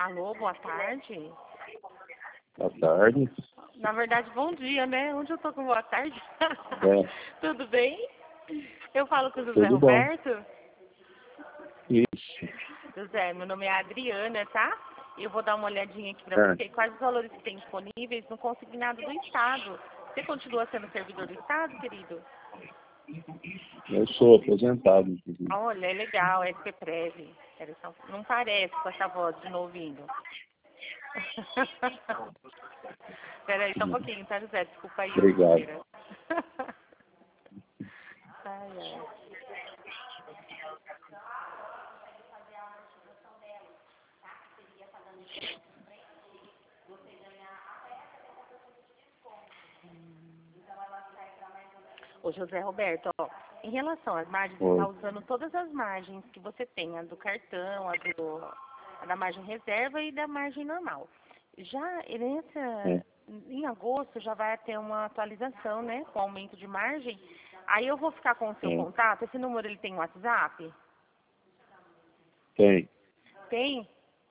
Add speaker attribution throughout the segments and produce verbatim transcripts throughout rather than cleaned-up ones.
Speaker 1: Alô, boa tarde.
Speaker 2: Boa tarde.
Speaker 1: Na verdade, bom dia, né? Onde eu tô com boa tarde?
Speaker 2: É.
Speaker 1: Tudo bem? Eu falo com o José
Speaker 2: Tudo bom.
Speaker 1: Roberto.
Speaker 2: Isso.
Speaker 1: José, meu nome é Adriana, tá? Eu vou dar uma olhadinha aqui pra
Speaker 2: É.
Speaker 1: você. Quais os valores que tem disponíveis no consignado do Estado? Você continua sendo servidor do Estado, querido?
Speaker 2: Eu sou aposentado, inclusive.
Speaker 1: Olha, é legal, S P Prev. Não parece com essa voz de novinho. Peraí, só um pouquinho, tá, José? Desculpa aí, eu
Speaker 2: Obrigado.
Speaker 1: inteira. Ai, ai. Ô, José Roberto, ó, em relação às margens, você
Speaker 2: Oi.
Speaker 1: está usando todas as margens que você tem, a do cartão, a, do, a da margem reserva e da margem normal. Já nessa,
Speaker 2: É.
Speaker 1: em agosto já vai ter uma atualização, né, com aumento de margem. Aí eu vou ficar com o seu
Speaker 2: É.
Speaker 1: contato. Esse número ele tem WhatsApp?
Speaker 2: Tem.
Speaker 1: Tem?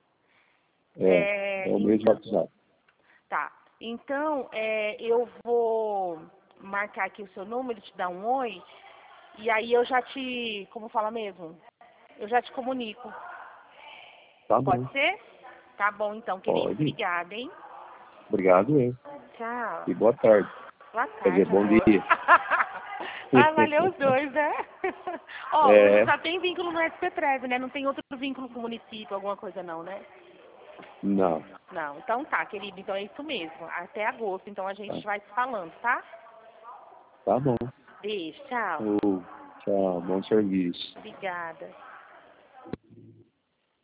Speaker 2: É.
Speaker 1: É,
Speaker 2: É o mesmo
Speaker 1: então,
Speaker 2: WhatsApp.
Speaker 1: tá. Então, é, eu vou marcar aqui o seu número, te dar um oi, e aí eu já te, como fala mesmo? Eu já te comunico.
Speaker 2: Tá bom.
Speaker 1: Pode ser? Tá bom então, querido.
Speaker 2: Pode.
Speaker 1: Obrigada, hein?
Speaker 2: Obrigado, eu.
Speaker 1: Tchau.
Speaker 2: E boa tarde.
Speaker 1: Boa
Speaker 2: Quer dizer,
Speaker 1: tarde,
Speaker 2: bom
Speaker 1: amor.
Speaker 2: dia.
Speaker 1: Ah, valeu os dois, né? Ó,
Speaker 2: É.
Speaker 1: só tem vínculo no S P Prev, né? Não tem outro vínculo com o município, alguma coisa não, né?
Speaker 2: Não.
Speaker 1: Não, então tá, querido. Então é isso mesmo. Até agosto, então a gente
Speaker 2: Tá,
Speaker 1: vai se falando, tá?
Speaker 2: tá bom.
Speaker 1: Beijo, tchau.
Speaker 2: Ô, tchau. Bom serviço.
Speaker 1: Obrigada.